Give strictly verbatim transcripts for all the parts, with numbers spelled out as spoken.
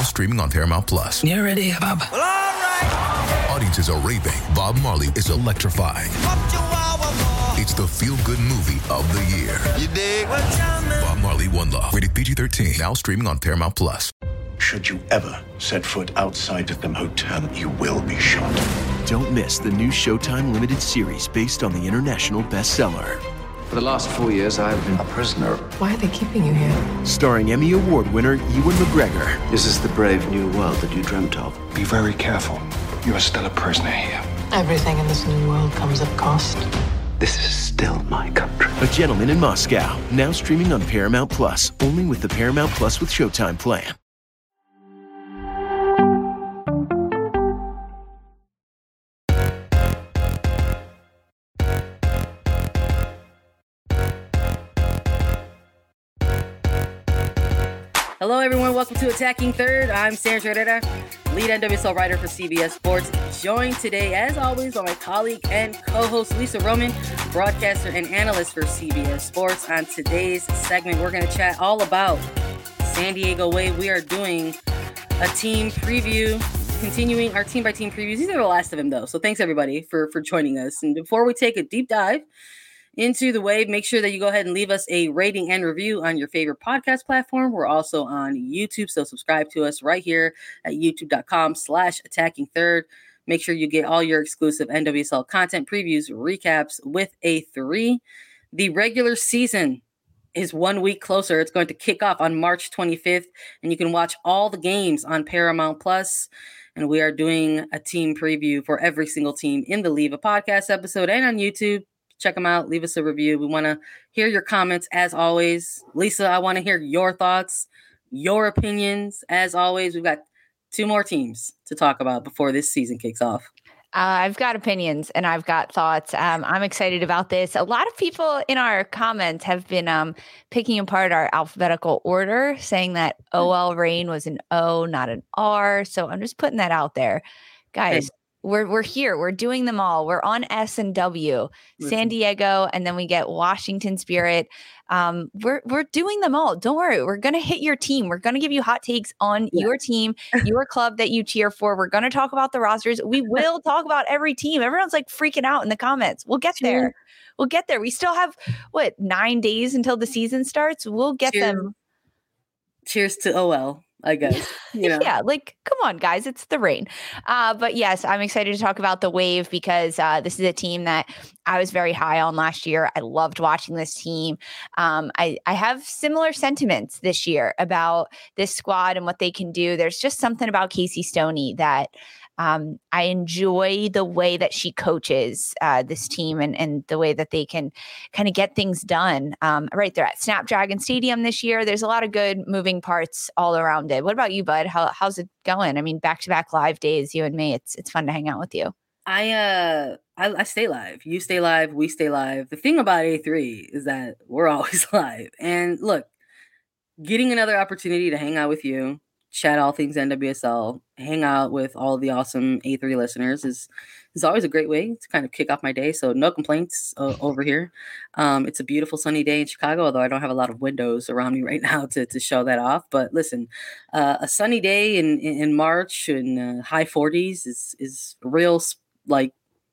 streaming on Paramount Plus. You ready, Bob? Well, all right. Audiences are raving. Bob Marley is electrifying. It's the feel-good movie of the year. You dig? Bob Marley, One Love. Rated P G thirteen. Now streaming on Paramount Plus. Should you ever set foot outside of the hotel, you will be shot. Don't miss the new Showtime limited series based on the international bestseller. For the last four years, I've been a prisoner. Why are they keeping you here? Starring Emmy Award winner Ewan McGregor. This is the brave new world that you dreamt of. Be very careful. You are still a prisoner here. Everything in this new world comes at cost. This is still my country. A Gentleman in Moscow. Now streaming on Paramount Plus. Only with the Paramount Plus with Showtime plan. Hello, everyone. Welcome to Attacking Third. I'm Sandra Herrera, lead N W S L writer for C B S Sports. Joined today, as always, by my colleague and co-host Lisa Roman, broadcaster and analyst for C B S Sports. On today's segment, we're going to chat all about San Diego Wave. We are doing a team preview, continuing our team-by-team previews. These are the last of them, though. So thanks, everybody, for, for joining us. And before we take a deep dive into the Wave, make sure that you go ahead and leave us a rating and review on your favorite podcast platform. We're also on YouTube, so subscribe to us right here at youtube.com slash attacking third. Make sure you get all your exclusive N W S L content previews, recaps with a three. The regular season is one week closer. It's going to kick off on March twenty-fifth, and you can watch all the games on Paramount Plus. And we are doing a team preview for every single team in the Leave a Podcast episode and on YouTube. Check them out. Leave us a review. We want to hear your comments as always. Lisa, I want to hear your thoughts, your opinions. As always, we've got two more teams to talk about before this season kicks off. Uh, I've got opinions and I've got thoughts. Um, I'm excited about this. A lot of people in our comments have been um, picking apart our alphabetical order, saying that O L Reign was an O, not an R. So I'm just putting that out there. Guys, We're we're here. We're doing them all. We're on S and W, Listen. San Diego, and then we get Washington Spirit. Um, we're we're doing them all. Don't worry. We're gonna hit your team. We're gonna give you hot takes on yeah. your team, your club that you cheer for. We're gonna talk about the rosters. We will talk about every team. Everyone's like freaking out in the comments. We'll get there. We'll get there. We still have what nine days until the season starts. We'll get Cheers. them. Cheers to O L. I guess, you know. Yeah, like, come on, guys, it's the Reign. Uh, but yes, I'm excited to talk about the Wave because uh, this is a team that I was very high on last year. I loved watching this team. Um, I, I have similar sentiments this year about this squad and what they can do. There's just something about Casey Stoney that um, I enjoy the way that she coaches uh, this team and, and the way that they can kind of get things done. Um, right there at Snapdragon Stadium this year, there's a lot of good moving parts all around it. What about you, bud? How, how's it going? I mean, back-to-back live days, you and me, it's it's fun to hang out with you. I uh I, I stay live. You stay live. We stay live. The thing about A three is that we're always live. And look, getting another opportunity to hang out with you, chat all things N W S L, hang out with all the awesome A three listeners is is always a great way to kind of kick off my day. So no complaints uh, over here. Um, it's a beautiful sunny day in Chicago, although I don't have a lot of windows around me right now to, to show that off. But listen, uh, a sunny day in, in, in March in uh, high forties is is real like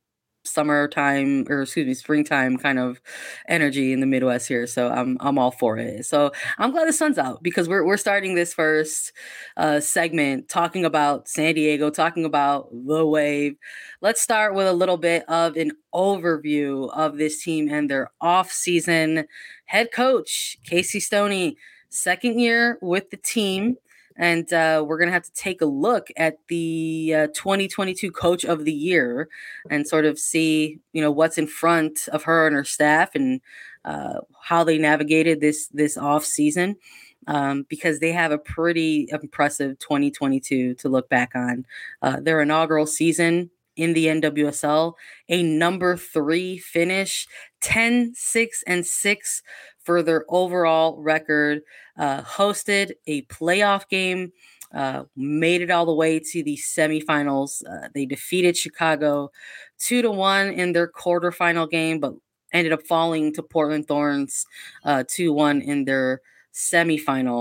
summertime or excuse me, springtime kind of energy in the Midwest here. So I'm I'm all for it. So I'm glad the sun's out because we're we're starting this first uh, segment talking about San Diego, talking about the Wave. Let's start with a little bit of an overview of this team and their off-season. Head coach Casey Stoney, second year with the team. And uh, we're going to have to take a look at the uh, twenty twenty-two Coach of the Year and sort of see, you know, what's in front of her and her staff and uh, how they navigated this this off season um, because they have a pretty impressive twenty twenty-two to look back on. Uh, their inaugural season in the N W S L, a number three finish, ten, six, and six for their overall record, uh, hosted a playoff game, uh, made it all the way to the semifinals. Uh, they defeated Chicago two to one in their quarterfinal game, but ended up falling to Portland Thorns uh, two one in their semifinal.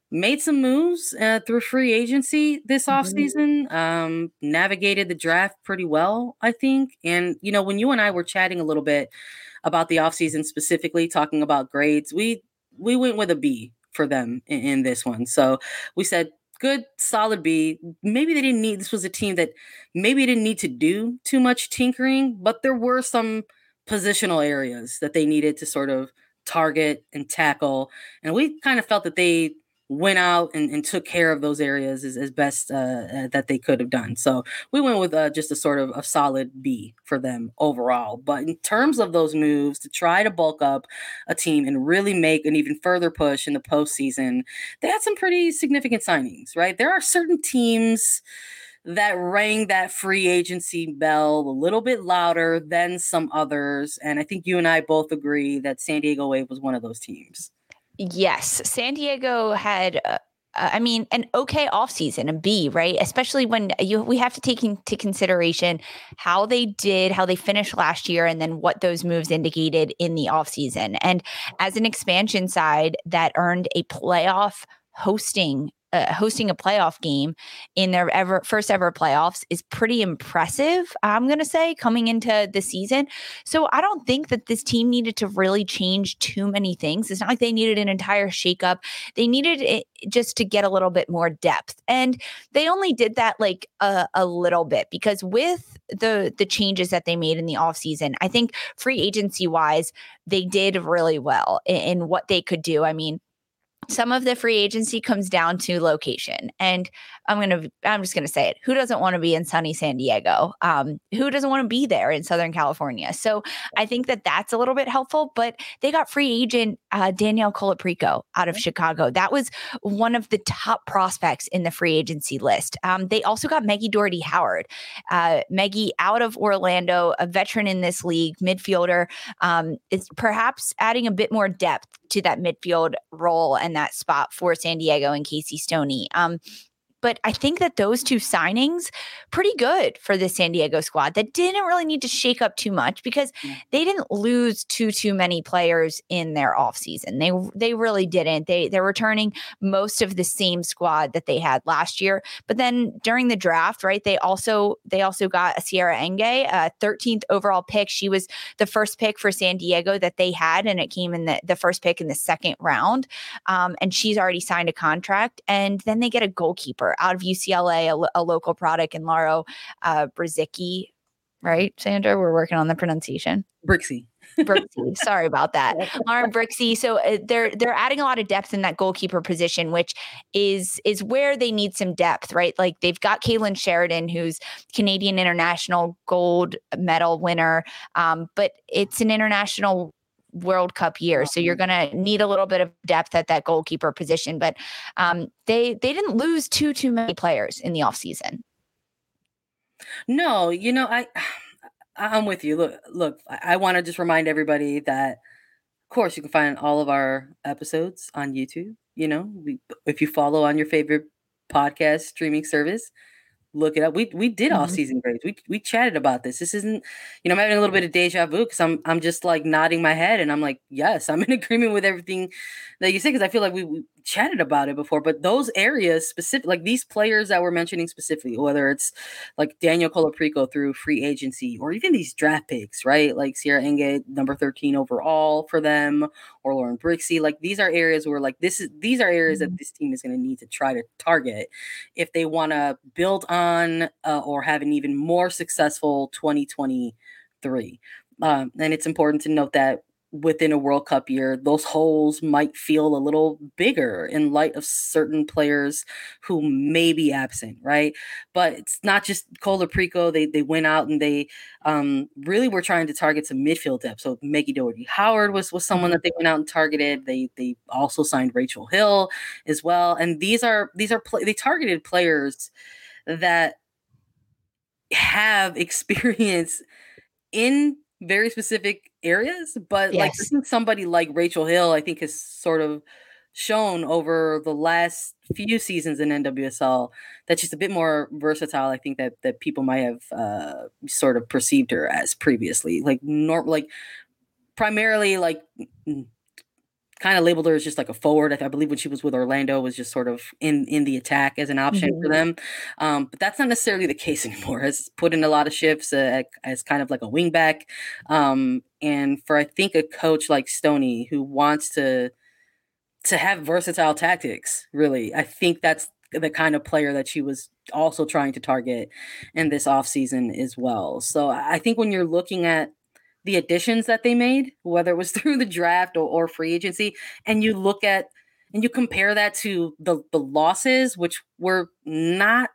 made some moves uh, through free agency this Mhm. offseason, um, navigated the draft pretty well, I think. And, you know, when you and I were chatting a little bit about the offseason specifically, talking about grades, we we went with a B for them in, in this one. So we said, good, solid B. Maybe they didn't need, this was a team that maybe didn't need to do too much tinkering, but there were some positional areas that they needed to sort of target and tackle. And we kind of felt that they went out and, and took care of those areas as, as best uh, uh, that they could have done. So we went with uh, just a sort of a solid B for them overall. But in terms of those moves to try to bulk up a team and really make an even further push in the postseason, they had some pretty significant signings, right? There are certain teams that rang that free agency bell a little bit louder than some others. And I think you and I both agree that San Diego Wave was one of those teams. Yes, San Diego had, uh, I mean, an okay offseason, a B, right? Especially when you we have to take into consideration how they did, how they finished last year, and then what those moves indicated in the offseason. And as an expansion side that earned a playoff hosting Uh, hosting a playoff game in their ever first ever playoffs is pretty impressive, I'm going to say, coming into the season. So I don't think that this team needed to really change too many things. It's not like they needed an entire shakeup. They needed it just to get a little bit more depth. And they only did that like a, a little bit, because with the the changes that they made in the offseason, I think free agency wise, they did really well in, in what they could do. I mean, some of the free agency comes down to location. And I'm going to, I'm just going to say it. Who doesn't want to be in sunny San Diego? Um, who doesn't want to be there in Southern California? So I think that that's a little bit helpful, but they got free agent uh, Danielle Colaprico out of Chicago. That was one of the top prospects in the free agency list. Um, they also got Maggie Doherty Howard. Uh, Maggie out of Orlando, a veteran in this league, midfielder, um, is perhaps adding a bit more depth to that midfield role and that spot for San Diego and Casey Stoney. Um, But I think that those two signings, pretty good for the San Diego squad that didn't really need to shake up too much, because they didn't lose too, too many players in their offseason. They they really didn't. They, they're returning most of the same squad that they had last year. But then during the draft, right, they also they also got a Sierra Enge, a thirteenth overall pick. She was the first pick for San Diego that they had, and it came in the, the first pick in the second round. Um, and she's already signed a contract. And then they get a goalkeeper out of U C L A, a, a local product, and Laro uh, Brzicki, right, Sandra? We're working on the pronunciation. Brixie. Brixie. Sorry about that. Lauren Brixie. So uh, they're they're adding a lot of depth in that goalkeeper position, which is is where they need some depth, right? Like they've got Caitlin Sheridan, who's Canadian international gold medal winner, um, but it's an international World Cup year. So you're going to need a little bit of depth at that goalkeeper position. But um, they they didn't lose too, too many players in the offseason. No, you know, I, I'm with you. Look, look, I, I want to just remind everybody that, of course, you can find all of our episodes on YouTube. You know, we, if you follow on your favorite podcast streaming service, look it up. We we did all season grades. We we chatted about this. This isn't, you know, I'm having a little bit of deja vu because I'm I'm just like nodding my head and I'm like, yes, I'm in agreement with everything that you say, because I feel like we, we chatted about it before. But those areas specific, like these players that we're mentioning specifically, whether it's like Daniel Colaprico through free agency, or even these draft picks, right? Like Sierra Enge, number thirteen overall for them, or Lauren Brixie. Like these are areas where like this is these are areas mm-hmm. that this team is going to need to try to target if they want to build on uh, or have an even more successful twenty twenty-three. Um, and it's important to note that within a World Cup year, those holes might feel a little bigger in light of certain players who may be absent, right? But it's not just Colaprico. They they went out and they um, really were trying to target some midfield depth. So Maggie Doherty Howard was, was someone that they went out and targeted. They they also signed Rachel Hill as well. And these are these are play, they targeted players that have experience in very specific areas, but yes. like I think somebody like Rachel Hill, I think, has sort of shown over the last few seasons in N W S L that she's a bit more versatile. I think that that people might have uh, sort of perceived her as previously, like norm, like primarily like kind of labeled her as just like a forward. I, I believe when she was with Orlando was just sort of in, in the attack as an option mm-hmm. for them. Um, but that's not necessarily the case anymore. Has put in a lot of shifts uh, as kind of like a wing back. Um, and for, I think, a coach like Stoney who wants to, to have versatile tactics, really, I think that's the kind of player that she was also trying to target in this offseason as well. So I think when you're looking at the additions that they made, whether it was through the draft or, or free agency, and you look at and you compare that to the, the losses, which were not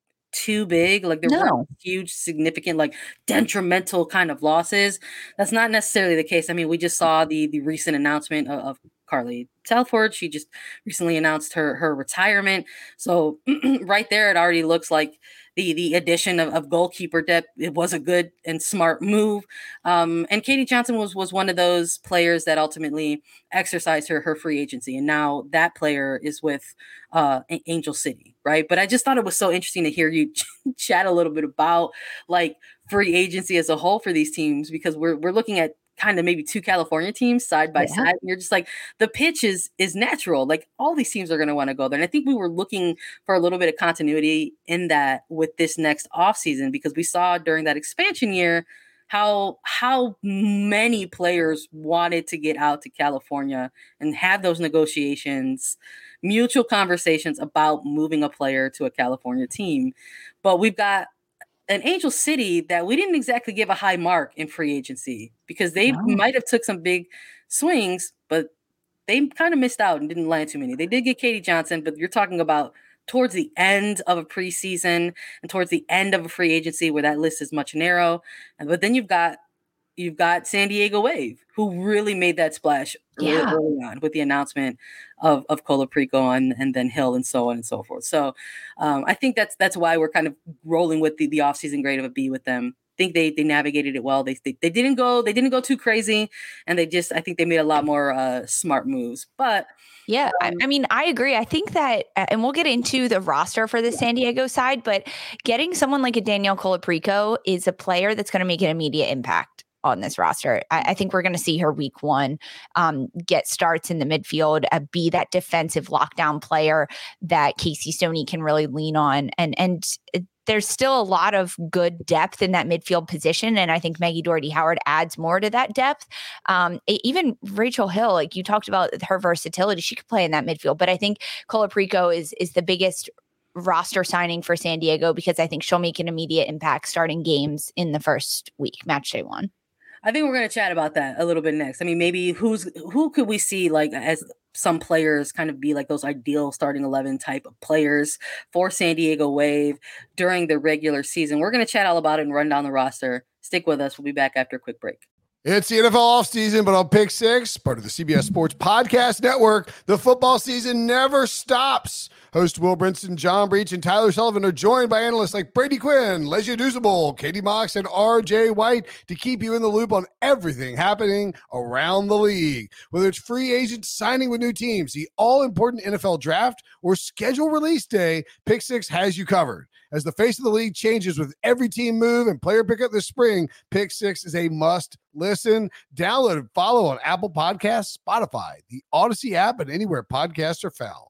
too big, like there no. weren't huge, significant, like detrimental kind of losses. That's not necessarily the case. I mean, we just saw the the recent announcement of, of Carly Telford. She just recently announced her her retirement. So right there, it already looks like the the addition of, of goalkeeper depth, it was a good and smart move. Um, and Katie Johnson was was one of those players that ultimately exercised her her free agency, and now that player is with uh, Angel City, right? But I just thought it was so interesting to hear you ch- chat a little bit about like free agency as a whole for these teams, because we're we're looking at kind of maybe two California teams side by yeah. side. And you're just like, the pitch is, is natural. Like all these teams are going to want to go there. And I think we were looking for a little bit of continuity in that with this next offseason, because we saw during that expansion year, how, how many players wanted to get out to California and have those negotiations, mutual conversations about moving a player to a California team. But we've got an Angel City that we didn't exactly give a high mark in free agency, because they wow. might have took some big swings, but they kind of missed out and didn't land too many. They did get Katie Johnson, but you're talking about towards the end of a preseason and towards the end of a free agency where that list is much narrow. But then you've got you've got San Diego Wave, who really made that splash yeah. early on with the announcement of, of Colaprico and, and then Hill and so on and so forth. So um, I think that's that's why we're kind of rolling with the, the offseason grade of a B with them. I think they they navigated it well. They, they they didn't go they didn't go too crazy, and they just I think they made a lot more uh, smart moves. But yeah, um, I, I mean, I agree. I think that, and we'll get into the roster for the San Diego side, but getting someone like a Danielle Colaprico is a player that's going to make an immediate impact on this roster. I, I think we're going to see her week one um, get starts in the midfield, uh, be that defensive lockdown player that Casey Stoney can really lean on. And, and it, there's still a lot of good depth in that midfield position. And I think Maggie Doherty Howard adds more to that depth. Um, it, even Rachel Hill, like you talked about her versatility, she could play in that midfield, but I think Colaprico is, is the biggest roster signing for San Diego, because I think she'll make an immediate impact starting games in the first week, match day one. I think we're going to chat about that a little bit next. I mean, maybe who's who could we see like as some players kind of be like those ideal starting eleven type of players for San Diego Wave during the regular season. We're going to chat all about it and run down the roster. Stick with us. We'll be back after a quick break. It's the N F L offseason, but on Pick Six, part of the C B S Sports Podcast Network, the football season never stops. Host Will Brinson, John Breach, and Tyler Sullivan are joined by analysts like Brady Quinn, Lesia Dusable, Katie Mox, and R J White to keep you in the loop on everything happening around the league. Whether it's free agents signing with new teams, the all-important N F L draft, or schedule release day, Pick Six has you covered. As the face of the league changes with every team move and player pickup this spring, Pick Six is a must listen. Download and follow on Apple Podcasts, Spotify, the Odyssey app, and anywhere podcasts are found.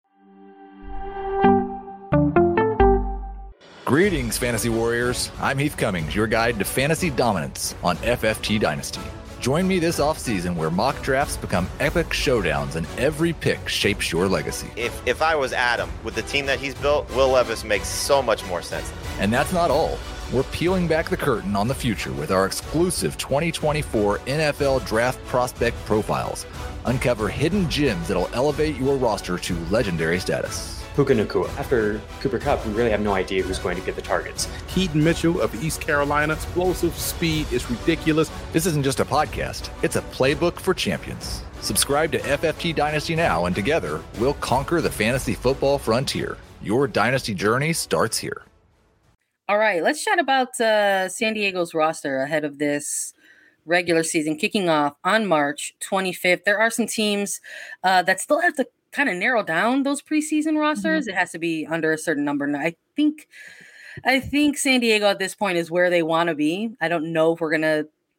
Greetings, Fantasy Warriors. I'm Heath Cummings, your guide to fantasy dominance on F F T Dynasty. Join me this offseason where mock drafts become epic showdowns and every pick shapes your legacy. If if I was Adam, with the team that he's built, Will Levis makes so much more sense. And that's not all. We're peeling back the curtain on the future with our exclusive twenty twenty-four N F L Draft Prospect Profiles. Uncover hidden gems that'll elevate your roster to legendary status. Puka Nacua. After Cooper Kupp, we really have no idea who's going to get the targets. Keaton Mitchell of East Carolina, explosive speed is ridiculous. This isn't just a podcast, it's a playbook for champions. Subscribe to F F T Dynasty now, and together, we'll conquer the fantasy football frontier. Your dynasty journey starts here. All right, let's chat about uh, San Diego's roster ahead of this regular season kicking off on March twenty-fifth. There are some teams uh, that still have to kind of narrow down those preseason rosters. Mm-hmm. It has to be under a certain number. And I think, I think San Diego at this point is where they want to be. I don't know if we're going to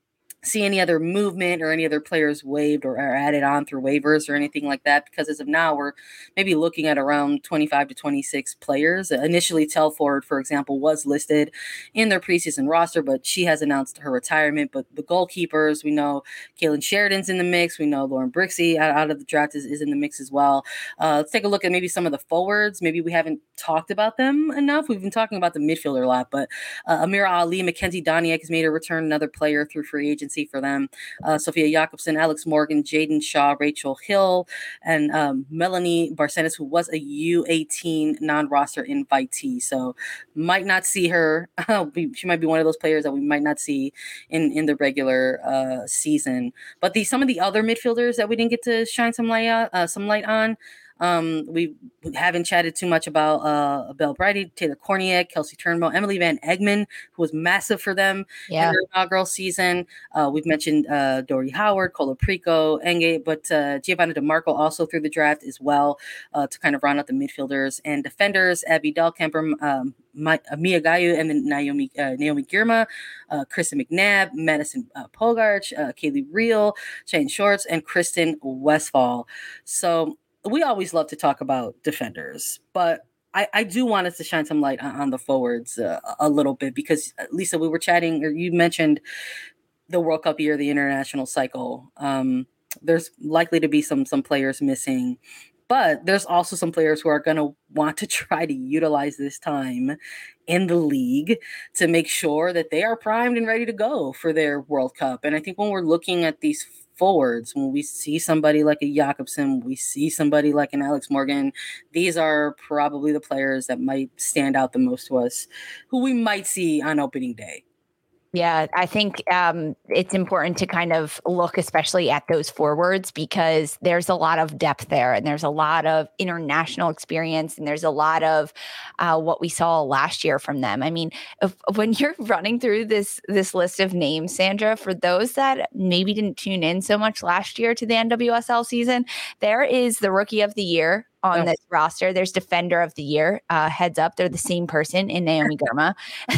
see any other movement or any other players waived or, or added on through waivers or anything like that, because as of now we're maybe looking at around twenty-five to twenty-six players. Initially, Telford, for example, was listed in their preseason roster, but she has announced her retirement. But the goalkeepers, we know Kaylin Sheridan's in the mix. We know Lauren Brixey out, out of the draft is, is in the mix as well. Uh, let's take a look at maybe some of the forwards. Maybe we haven't talked about them enough. We've been talking about the midfielder a lot, but uh, Amira Ali, Mackenzie Doniak has made a return, another player through free agency for them. Uh, Sophia Jakobsen, Alex Morgan, Jaden Shaw, Rachel Hill, and um, Melanie Barcenas, who was a U eighteen non-roster invitee. So might not see her. She might be one of those players that we might not see in, in the regular uh, season. But the some of the other midfielders that we didn't get to shine some light, uh, some light on, Um, we haven't chatted too much about uh, Belle Bridie, Taylor Korniak, Kelsey Turnbull, Emily Van Egmond, who was massive for them yeah. in their inaugural season. Uh, we've mentioned uh, Dory Howard, Cola Prico, Enge, but uh, Giovanna DeMarco also through the draft as well uh, to kind of round out the midfielders and defenders. Abby Dahlkemper, um, My, uh, Mia Gayu, and then Naomi uh, Naomi Girma, uh, Kristen McNabb, Madison uh, Pogarch, uh, Kaylee Reel, Shane Shorts, and Kristen Westfall. So we always love to talk about defenders, but I, I do want us to shine some light on, on the forwards uh, a little bit, because uh, Lisa, we were chatting, or you mentioned the World Cup year, the international cycle. Um, there's likely to be some some players missing, but there's also some players who are going to want to try to utilize this time in the league to make sure that they are primed and ready to go for their World Cup. And I think when we're looking at these forwards, when we see somebody like a Jakobsen, we see somebody like an Alex Morgan, these are probably the players that might stand out the most to us, who we might see on opening day. Yeah, I think um, it's important to kind of look especially at those forwards, because there's a lot of depth there, and there's a lot of international experience, and there's a lot of uh, what we saw last year from them. I mean, if, when you're running through this this list of names, Sandra, for those that maybe didn't tune in so much last year to the N W S L season, there is the Rookie of the Year on this roster. There's Defender of the Year. Uh, heads up, they're the same person in Naomi Girma.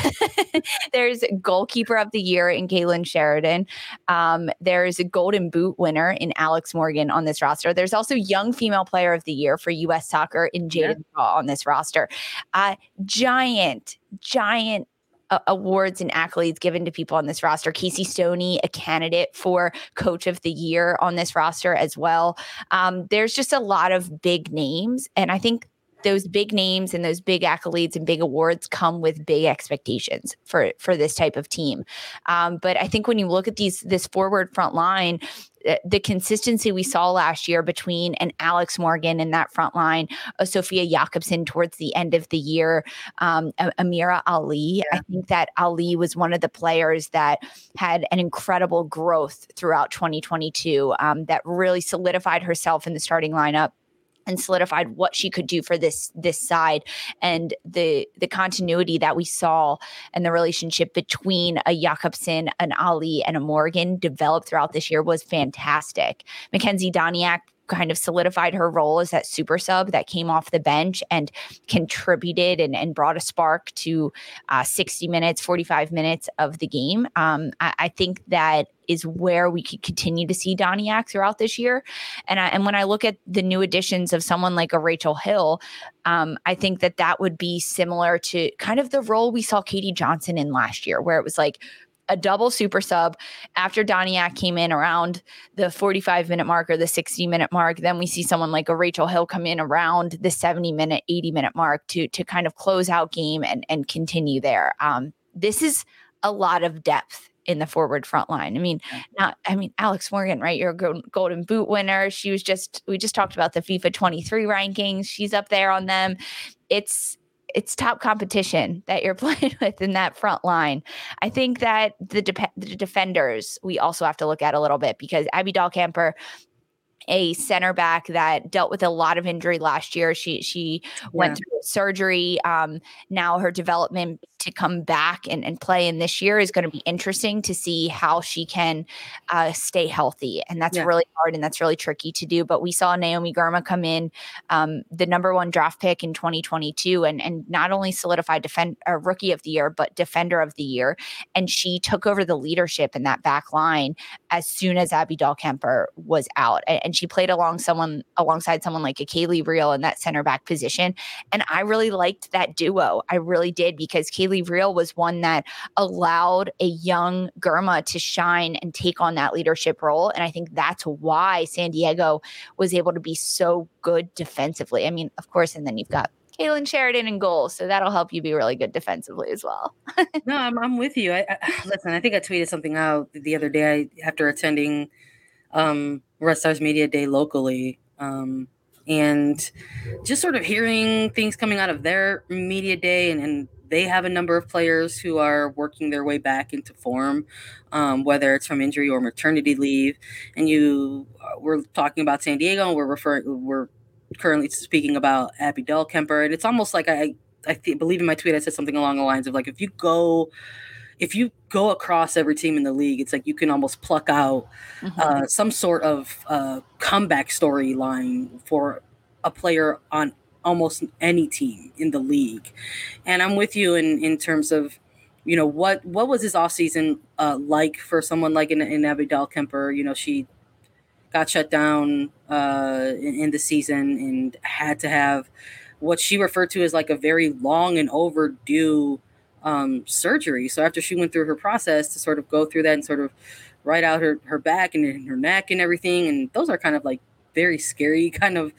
There's Goalkeeper of the Year in Kaylin Sheridan. Um, there's a Golden Boot winner in Alex Morgan on this roster. There's also Young Female Player of the Year for U S Soccer in Jaden yeah. Shaw on this roster. Uh, giant, giant Uh, awards and accolades given to people on this roster. Casey Stoney, a candidate for Coach of the Year on this roster as well. Um, there's just a lot of big names, and I think those big names and those big accolades and big awards come with big expectations for for this type of team. Um, but I think when you look at these this forward front line, the consistency we saw last year between an Alex Morgan in that front line, a Sophia Jakobsen towards the end of the year, um, Amira Ali. Yeah. I think that Ali was one of the players that had an incredible growth throughout twenty twenty-two, um, that really solidified herself in the starting lineup and solidified what she could do for this this side. And the the continuity that we saw and the relationship between a Jakobsen, an Ali, and a Morgan developed throughout this year was fantastic. Mackenzie Doniak kind of solidified her role as that super sub that came off the bench and contributed and, and brought a spark to uh, sixty minutes, forty-five minutes of the game. Um, I, I think that is where we could continue to see Doniak throughout this year. And I, and when I look at the new additions of someone like a Rachel Hill, um, I think that that would be similar to kind of the role we saw Katie Johnson in last year, where it was like a double super sub after Doniak came in around the forty-five minute mark or the sixty minute mark. Then we see someone like a Rachel Hill come in around the seventy minute, eighty minute mark to, to kind of close out game and, and continue there. Um, this is a lot of depth in the forward front line. I mean, not, I mean, Alex Morgan, right? You're a Golden Boot winner. She was just, we just talked about the FIFA twenty-three rankings. She's up there on them. It's, it's top competition that you're playing with in that front line. I think that the, de- the defenders, we also have to look at a little bit, because Abby Dahlkemper, a center back that dealt with a lot of injury last year. She she yeah. went through surgery. Um, now her development to come back and, and play in this year is going to be interesting to see how she can uh, stay healthy. And that's yeah. really hard and that's really tricky to do. But we saw Naomi Girma come in, um, the number one draft pick in twenty twenty-two, and, and not only solidified defend, uh, rookie of the year, but defender of the year. And she took over the leadership in that back line as soon as Abby Dahlkemper was out. And, and she played along someone alongside someone like a Kaylee Reel in that center back position. And I really liked that duo. I really did, because Kaylee Reel was one that allowed a young Girma to shine and take on that leadership role. And I think that's why San Diego was able to be so good defensively. I mean, of course, and then you've got Kaylin Sheridan in goal, so that'll help you be really good defensively as well. No, I'm I'm with you. I, I, listen, I think I tweeted something out the other day after attending um, Red Stars Media Day locally, um, and just sort of hearing things coming out of their media day, and, and they have a number of players who are working their way back into form, um, whether it's from injury or maternity leave. And you, uh, we're talking about San Diego, and we're referring, we're currently speaking about Abby Dahlkemper, and it's almost like I, I th- believe in my tweet I said something along the lines of like, if you go, if you go across every team in the league, it's like you can almost pluck out mm-hmm. uh, some sort of uh, comeback storyline for a player on almost any team in the league. And I'm with you in, in terms of, you know, what, what was his offseason uh, like for someone like in, in Abby Dahlkemper? You know, she got shut down uh, in, in the season and had to have what she referred to as like a very long and overdue um, surgery. So after she went through her process to sort of go through that and sort of write out her, her back and her neck and everything. And those are kind of like very scary, kind of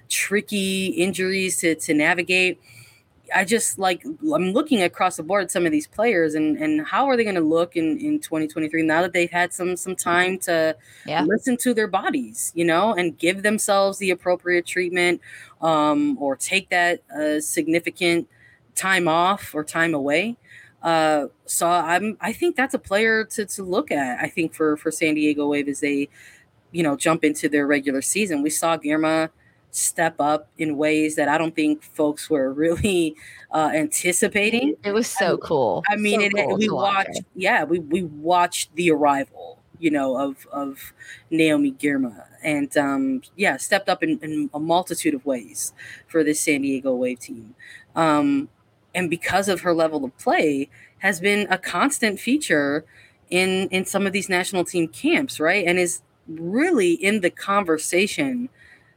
tricky injuries to, to navigate. I just like, I'm looking across the board at some of these players and, and how are they going to look in, in twenty twenty-three now that they've had some, some time to yeah. listen to their bodies, you know, and give themselves the appropriate treatment um, or take that uh, significant time off or time away. Uh, so I'm, I think that's a player to, to look at. I think for, for San Diego Wave as they, you know, jump into their regular season. We saw Girma step up in ways that I don't think folks were really uh, anticipating. It was so cool. I mean, so it, cool we watched, watch yeah, we, we watched the arrival, you know, of, of Naomi Girma and um, yeah, stepped up in, in a multitude of ways for this San Diego Wave team. Um, and because of her level of play has been a constant feature in, in some of these national team camps, right? And is really in the conversation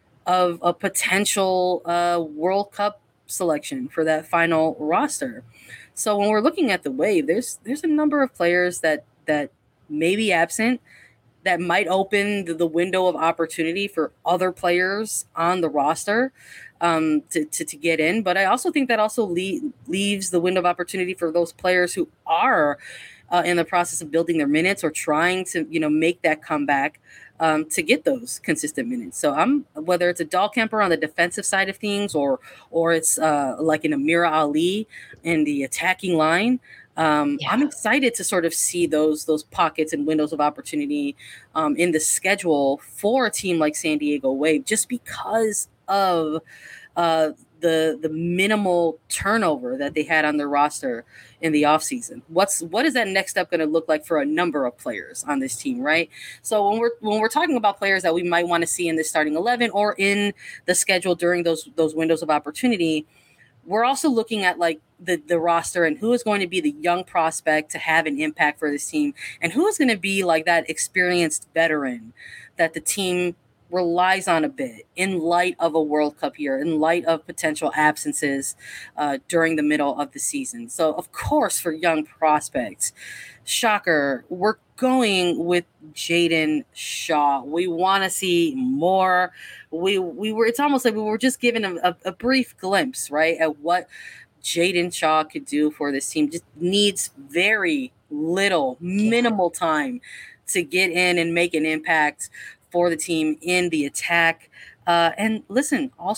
of a potential uh, World Cup selection for that final roster. So when we're looking at the Wave, there's there's a number of players that that may be absent that might open the, the window of opportunity for other players on the roster um, to, to, to get in. But I also think that also le- leaves the window of opportunity for those players who are uh, in the process of building their minutes or trying to, you know, make that comeback Um, to get those consistent minutes. So I'm whether it's a Dahlkemper on the defensive side of things or or it's uh, like an Amira Ali in the attacking line. Um, yeah. I'm excited to sort of see those those pockets and windows of opportunity um, in the schedule for a team like San Diego Wave, just because of uh, the the minimal turnover that they had on their roster in the offseason. What's what is that next step going to look like for a number of players on this team, right? So when we're when we're talking about players that we might want to see in the starting eleven or in the schedule during those those windows of opportunity, we're also looking at like the the roster and who is going to be the young prospect to have an impact for this team and who is going to be like that experienced veteran that the team relies on a bit in light of a World Cup year, in light of potential absences uh, during the middle of the season. So, of course, for young prospects, shocker, we're going with Jaden Shaw. We want to see more. We we were. It's almost like we were just given a, a, a brief glimpse, right, at what Jaden Shaw could do for this team. Just needs very little, minimal time to get in and make an impact for the team in the attack. Uh, and listen, also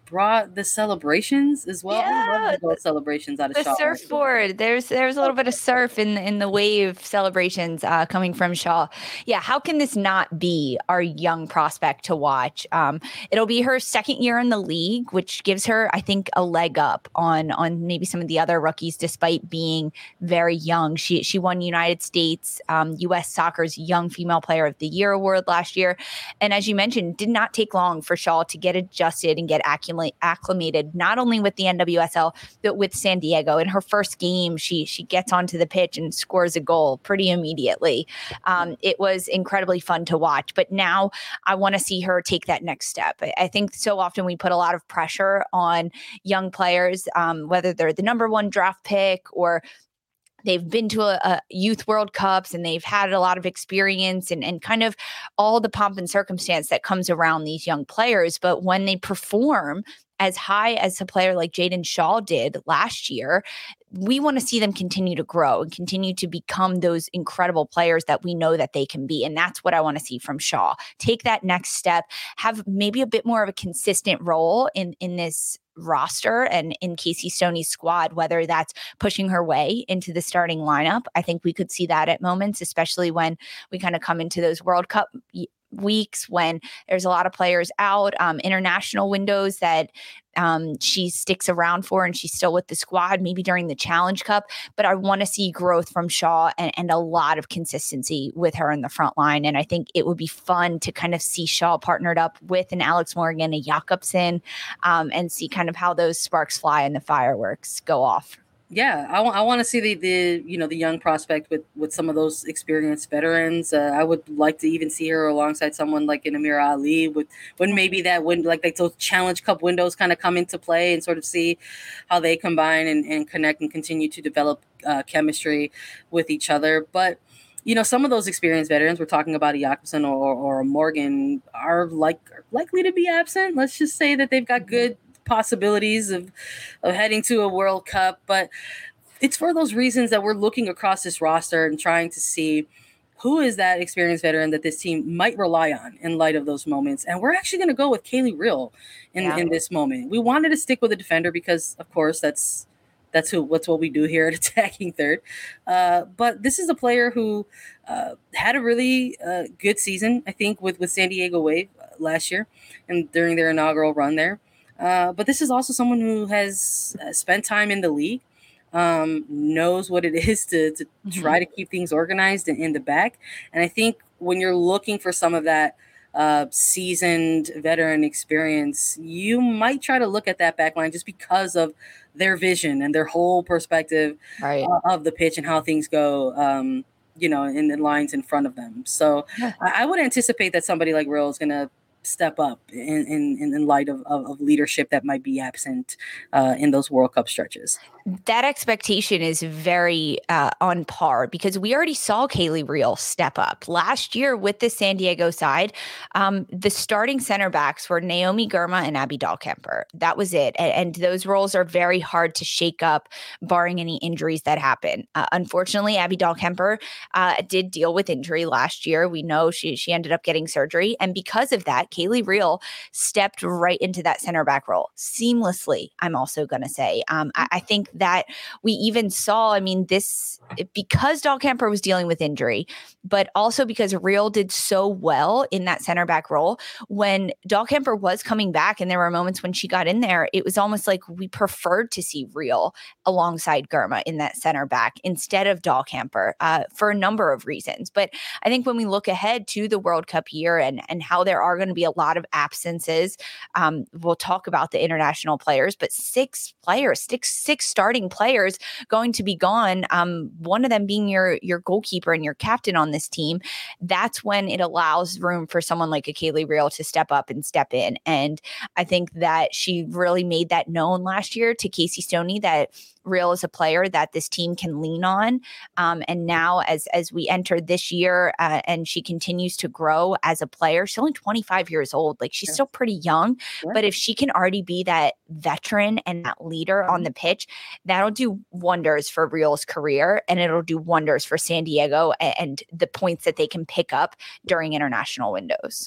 brought the celebrations as well. Yeah, I love the goal celebrations out of the Shaw. surfboard. There's there's a little bit of surf in in the wave celebrations uh, coming from Shaw. Yeah, how can this not be our young prospect to watch? Um, it'll be her second year in the league, which gives her, I think, a leg up on on maybe some of the other rookies, despite being very young. She she won United States um, U S Soccer's Young Female Player of the Year award last year, and as you mentioned, did not take long for Shaw to get adjusted and get accumulate, acclimated, not only with the N W S L, but with San Diego. In her first game, she she gets onto the pitch and scores a goal pretty immediately. Um, it was incredibly fun to watch, but now I want to see her take that next step. I, I think so often we put a lot of pressure on young players, um, whether they're the number one draft pick or they've been to a, a youth World Cups and they've had a lot of experience and, and kind of all the pomp and circumstance that comes around these young players. But when they perform as high as a player like Jaedyn Shaw did last year, we want to see them continue to grow and continue to become those incredible players that we know that they can be. And that's what I want to see from Shaw. Take that next step, have maybe a bit more of a consistent role in, in this roster and in Casey Stoney's squad, whether that's pushing her way into the starting lineup. I think we could see that at moments, especially when we kind of come into those World Cup weeks when there's a lot of players out, um, international windows that um, she sticks around for and she's still with the squad, maybe during the Challenge Cup. But I want to see growth from Shaw and, and a lot of consistency with her in the front line. And I think it would be fun to kind of see Shaw partnered up with an Alex Morgan, a Jakobsen, um, and see kind of how those sparks fly and the fireworks go off. Yeah, I, w- I want to see the, the you know the young prospect with, with some of those experienced veterans. Uh, I would like to even see her alongside someone like an Amira Ali, with when maybe that win like, like those Challenge Cup windows kind of come into play and sort of see how they combine and, and connect and continue to develop uh, chemistry with each other. But you know, some of those experienced veterans, we're talking about a Jakobsen or, or a Morgan, are like likely to be absent. Let's just say that they've got good possibilities of of heading to a World Cup, but it's for those reasons that we're looking across this roster and trying to see who is that experienced veteran that this team might rely on in light of those moments. And we're actually going to go with Kaylee Real in, yeah. in this moment. We wanted to stick with a defender because, of course, that's that's who what's what we do here at Attacking Third. Uh, but this is a player who uh, had a really uh, good season, I think, with with San Diego Wave last year and during their inaugural run there. Uh, but this is also someone who has uh, spent time in the league, um, knows what it is to, to mm-hmm. try to keep things organized in, in the back. And I think when you're looking for some of that uh, seasoned veteran experience, you might try to look at that back line just because of their vision and their whole perspective right. uh, of the pitch and how things go, um, you know, in the lines in front of them. So yeah. I, I would anticipate that somebody like Real is going to step up in, in, in light of, of, of leadership that might be absent uh, in those World Cup stretches. That expectation is very uh, on par because we already saw Kaylee Real step up last year with the San Diego side. Um, the starting center backs were Naomi Girma and Abby Dahlkemper. That was it. And, and those roles are very hard to shake up barring any injuries that happen. Uh, unfortunately, Abby Dahlkemper uh, did deal with injury last year. We know she, she ended up getting surgery. And because of that, Kaylee Real stepped right into that center back role seamlessly, I'm also going to say. Um, I, I think that we even saw, I mean, this, because Dahlkemper was dealing with injury, but also because Real did so well in that center back role, when Dahlkemper was coming back and there were moments when she got in there, it was almost like we preferred to see Real alongside Girma in that center back instead of Dahlkemper uh, for a number of reasons. But I think when we look ahead to the World Cup year and, and how there are going to be a lot of absences, um, we'll talk about the international players, but six players, six, six starting players going to be gone. Um, one of them being your, your goalkeeper and your captain on this team. That's when it allows room for someone like a Kaylee Real to step up and step in. And I think that she really made that known last year to Casey Stoney that Real is a player that this team can lean on. Um, and now as as we enter this year uh, and she continues to grow as a player, she's only twenty-five years old. Like she's yeah. still pretty young, yeah. but if she can already be that veteran and that leader on the pitch, that'll do wonders for Real's career and it'll do wonders for San Diego and, and the points that they can pick up during international windows.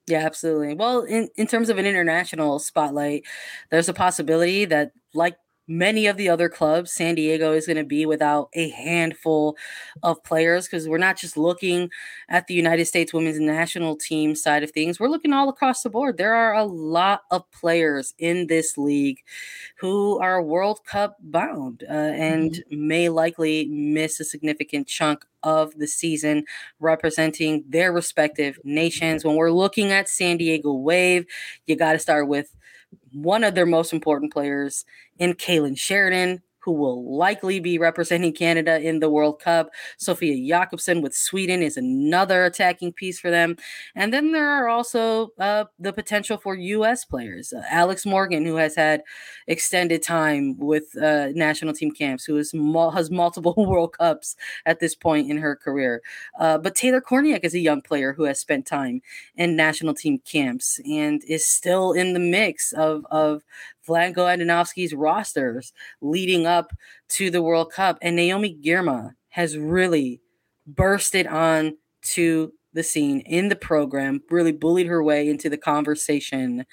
Yeah, absolutely. Well, in, in terms of an international spotlight, there's a possibility that, like many of the other clubs, San Diego is going to be without a handful of players because we're not just looking at the United States women's national team side of things. We're looking all across the board. There are a lot of players in this league who are World Cup bound uh, and mm-hmm. may likely miss a significant chunk of the season representing their respective nations. When we're looking at San Diego Wave, you got to start with one of their most important players in Kailen Sheridan, who will likely be representing Canada in the World Cup. Sofia Jakobsson with Sweden is another attacking piece for them. And then there are also uh, the potential for U S players. Uh, Alex Morgan, who has had extended time with uh, national team camps, who is mul- has multiple World Cups at this point in her career. Uh, but Taylor Korniak is a young player who has spent time in national team camps and is still in the mix of, of Vlatko Andonovski's rosters leading up to the World Cup. And Naomi Girma has really bursted on to the scene in the program, really bullied her way into the conversation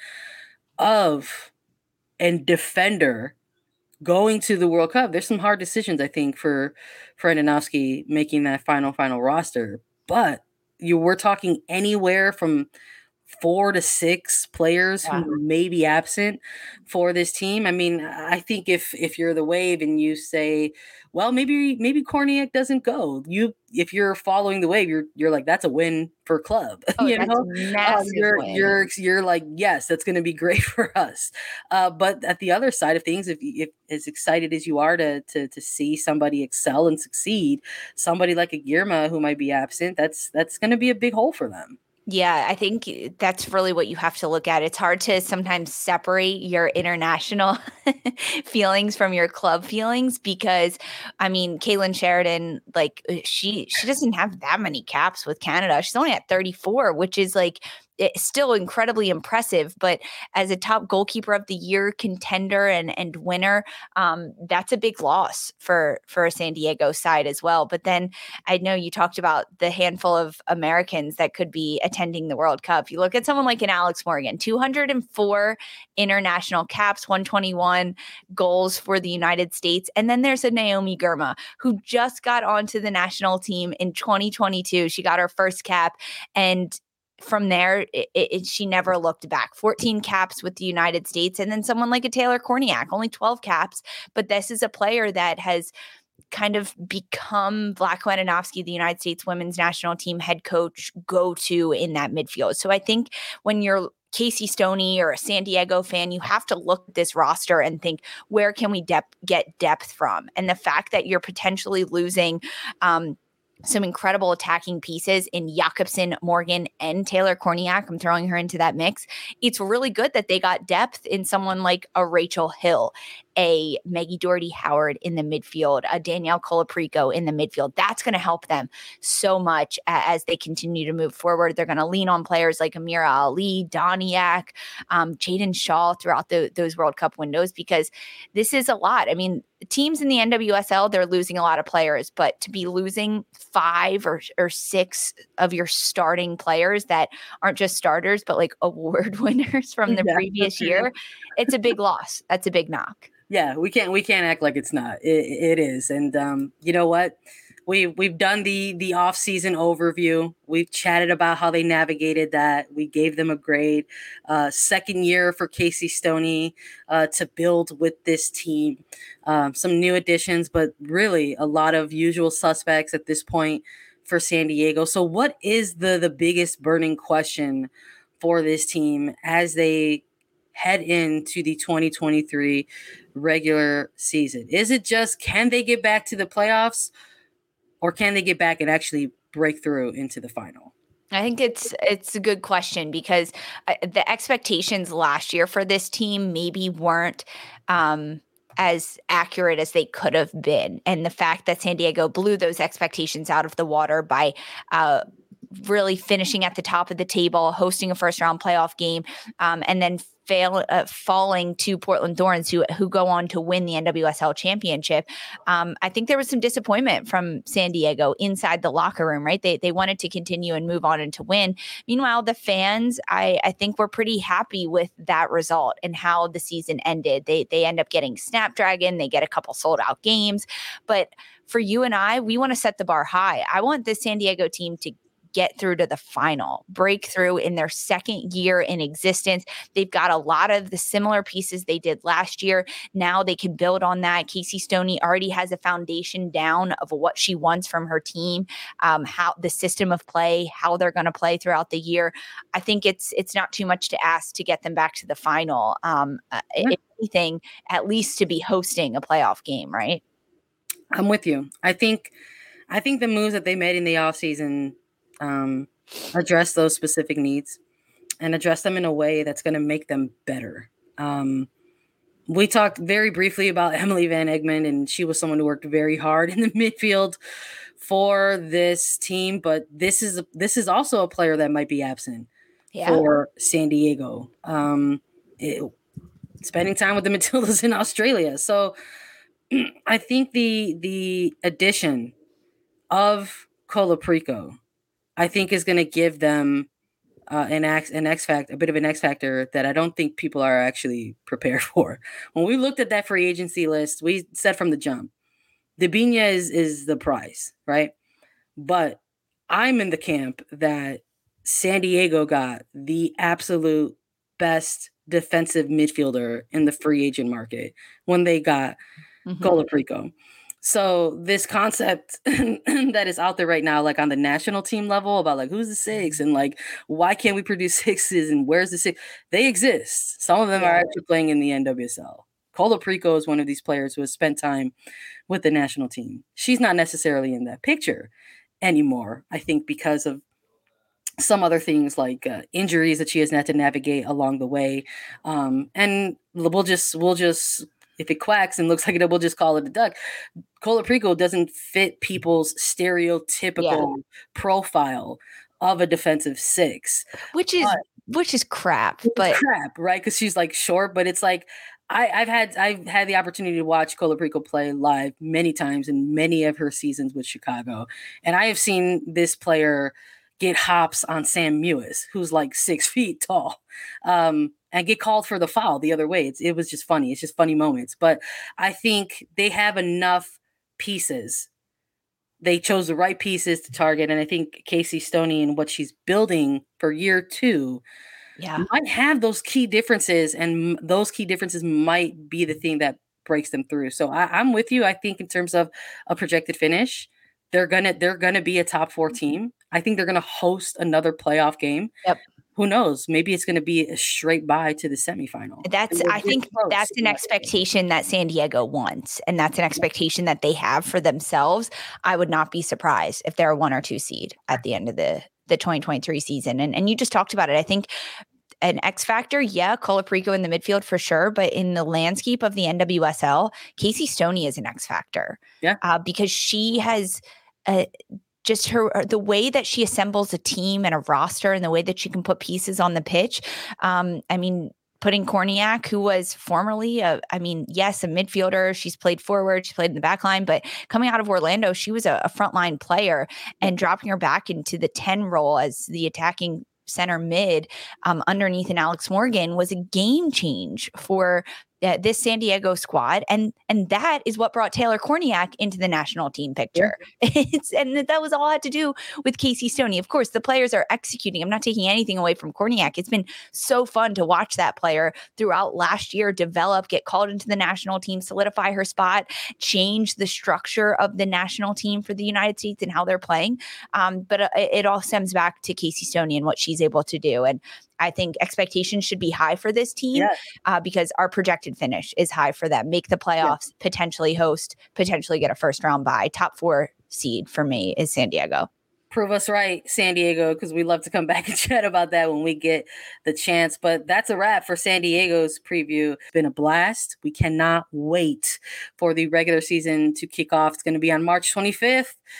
of and defender going to the World Cup. There's some hard decisions, I think, for, for Andonovski making that final, final roster. But you were talking anywhere from four to six players wow. who may be absent for this team. I mean, I think if if you're the Wave and you say, well, maybe maybe Korniak doesn't go, you if you're following the Wave, you're you're like, that's a win for club. Oh, you that's know, a massive um, you're win. you're you're like, yes, that's going to be great for us. Uh, but at the other side of things, if if as excited as you are to to to see somebody excel and succeed, somebody like a Girma who might be absent, that's that's going to be a big hole for them. Yeah, I think that's really what you have to look at. It's hard to sometimes separate your international feelings from your club feelings because, I mean, Kailen Sheridan, like she she doesn't have that many caps with Canada. She's only at thirty-four, which is like it's still incredibly impressive. But as a top goalkeeper of the year contender and and winner, um, that's a big loss for for a San Diego side as well. But then I know you talked about the handful of Americans that could be attending the World Cup. You look at someone like an Alex Morgan, two hundred four international caps, one hundred twenty-one goals for the United States. And then there's a Naomi Girma who just got onto the national team in twenty twenty-two. She got her first cap, and from there, it, it, she never looked back. fourteen caps with the United States. And then someone like a Taylor Korniak, only twelve caps. But this is a player that has kind of become Vlatko Andonovski, the United States women's national team head coach, go-to in that midfield. So I think when you're Casey Stoney or a San Diego fan, you have to look at this roster and think, where can we de- get depth from? And the fact that you're potentially losing um, some incredible attacking pieces in Jakobsson, Morgan, and Taylor Korniak. I'm throwing her into that mix. It's really good that they got depth in someone like a Rachel Hill, a Maggie Doherty Howard in the midfield, a Danielle Colaprico in the midfield. That's going to help them so much as they continue to move forward. They're going to lean on players like Amira Ali, Doniak, um, Jaden Shaw throughout the, those World Cup windows, because this is a lot. I mean, teams in the N W S L, they're losing a lot of players, but to be losing five or, or six of your starting players that aren't just starters, but like award winners from the yeah. previous year, it's a big loss. That's a big knock. Yeah, we can't we can't act like it's not. It, it is, and um, you know what? We we've done the the off season overview. We've chatted about how they navigated that. We gave them a grade. Uh, second year for Casey Stoney uh, to build with this team. Um, some new additions, but really a lot of usual suspects at this point for San Diego. So, what is the the biggest burning question for this team as they head into the twenty twenty-three regular season? Is it just, can they get back to the playoffs, or can they get back and actually break through into the final? I think it's it's a good question, because uh, the expectations last year for this team maybe weren't um, as accurate as they could have been. And the fact that San Diego blew those expectations out of the water by uh, really finishing at the top of the table, hosting a first round playoff game, um, and then fail uh, falling to Portland Thorns, who who go on to win the N W S L championship. Um, I think there was some disappointment from San Diego inside the locker room, right? They they wanted to continue and move on and to win. Meanwhile, the fans, I, I think were pretty happy with that result and how the season ended. They they end up getting Snapdragon, they get a couple sold out games. But for you and I, we want to set the bar high. I want the San Diego team to get through to the final, breakthrough in their second year in existence. They've got a lot of the similar pieces they did last year. Now they can build on that. Casey Stoney already has a foundation down of what she wants from her team, um, how the system of play, how they're going to play throughout the year. I think it's it's not too much to ask to get them back to the final. Um, uh, if anything, at least to be hosting a playoff game, right? I'm with you. I think I think the moves that they made in the offseason Um, address those specific needs and address them in a way that's going to make them better. Um, we talked very briefly about Emily Van Egmond, and she was someone who worked very hard in the midfield for this team. But this is this is also a player that might be absent yeah. for San Diego. Um, it, spending time with the Matildas in Australia. So I think the the addition of Colaprico, I think, is going to give them uh, an X, an X factor, a bit of an X factor that I don't think people are actually prepared for. When we looked at that free agency list, we said from the jump, Debinha is is the prize, right? But I'm in the camp that San Diego got the absolute best defensive midfielder in the free agent market when they got mm-hmm. Colaprico. So this concept that is out there right now, like on the national team level about like, who's the six and like, why can't we produce sixes and where's the six? They exist. Some of them yeah. are actually playing in the N W S L. Colaprico is one of these players who has spent time with the national team. She's not necessarily in that picture anymore, I think, because of some other things like uh, injuries that she has had to navigate along the way. Um, and we'll just, we'll just, if it quacks and looks like it, we'll just call it a duck. Colaprico doesn't fit people's stereotypical yeah. profile of a defensive six, which is but, which is crap. But crap, right? Because she's like short, but it's like I, I've had I've had the opportunity to watch Colaprico play live many times in many of her seasons with Chicago, and I have seen this player get hops on Sam Mewis, who's like six feet tall. Um, and get called for the foul the other way. It's, it was just funny. It's just funny moments. But I think they have enough pieces. They chose the right pieces to target. And I think Casey Stoney and what she's building for year two yeah. might have those key differences. And those key differences might be the thing that breaks them through. So I, I'm with you. I think in terms of a projected finish, they're gonna they're gonna be a top four team. I think they're gonna host another playoff game. Yep. Who knows? Maybe it's going to be a straight bye to the semifinal. That's, I think that's an expectation that San Diego wants. And that's an expectation that they have for themselves. I would not be surprised if they're a one or two seed at the end of the, the twenty twenty-three season. And, and you just talked about it. I think an X factor, yeah, Colaprico in the midfield for sure. But in the landscape of the N W S L, Casey Stoney is an X factor. Yeah. Uh, because she has a, just her, the way that she assembles a team and a roster and the way that she can put pieces on the pitch. Um, I mean, putting Korniak, who was formerly, a, I mean, yes, a midfielder. She's played forward. She played in the back line. But coming out of Orlando, she was a, a frontline player, and dropping her back into the ten role as the attacking center mid um, underneath an Alex Morgan was a game change for Uh, this San Diego squad, and and that is what brought Taylor Korniak into the national team picture. Yeah. It's, and that was all had to do with Casey Stoney. Of course, the players are executing. I'm not taking anything away from Korniak. It's been so fun to watch that player throughout last year develop, get called into the national team, solidify her spot, change the structure of the national team for the United States and how they're playing. Um, but uh, it all stems back to Casey Stoney and what she's able to do. And I think expectations should be high for this team yeah. uh, because our projected finish is high for them. Make the playoffs, yeah. potentially host, potentially get a first round bye. Top four seed for me is San Diego. Prove us right, San Diego, because we love to come back and chat about that when we get the chance. But that's a wrap for San Diego's preview. It's been a blast. We cannot wait for the regular season to kick off. It's going to be on March twenty-fifth.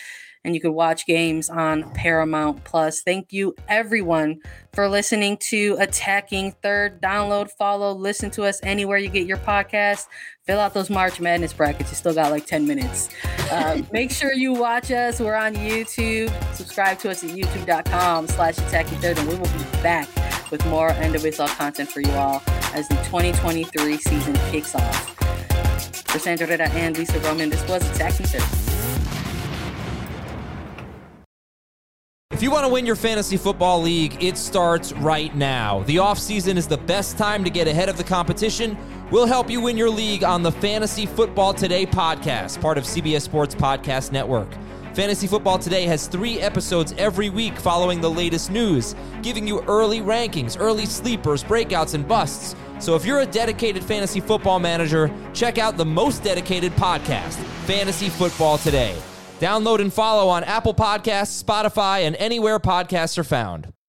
and you could watch games on Paramount Plus. Thank you, everyone, for listening to Attacking Third. Download, follow, listen to us anywhere you get your podcast. Fill out those March Madness brackets. You still got like ten minutes. Uh, make sure you watch us. We're on YouTube. Subscribe to us at youtube.com slash attacking third, and we will be back with more End of Baseball content for you all as the twenty twenty-three season kicks off. For Sandra Herrera and Lisa Roman, this was Attacking Third. If you want to win your fantasy football league, it starts right now. The offseason is the best time to get ahead of the competition. We'll help you win your league on the Fantasy Football Today podcast, part of C B S Sports Podcast Network. Fantasy Football Today has three episodes every week following the latest news, giving you early rankings, early sleepers, breakouts, and busts. So if you're a dedicated fantasy football manager, check out the most dedicated podcast, Fantasy Football Today. Download and follow on Apple Podcasts, Spotify, and anywhere podcasts are found.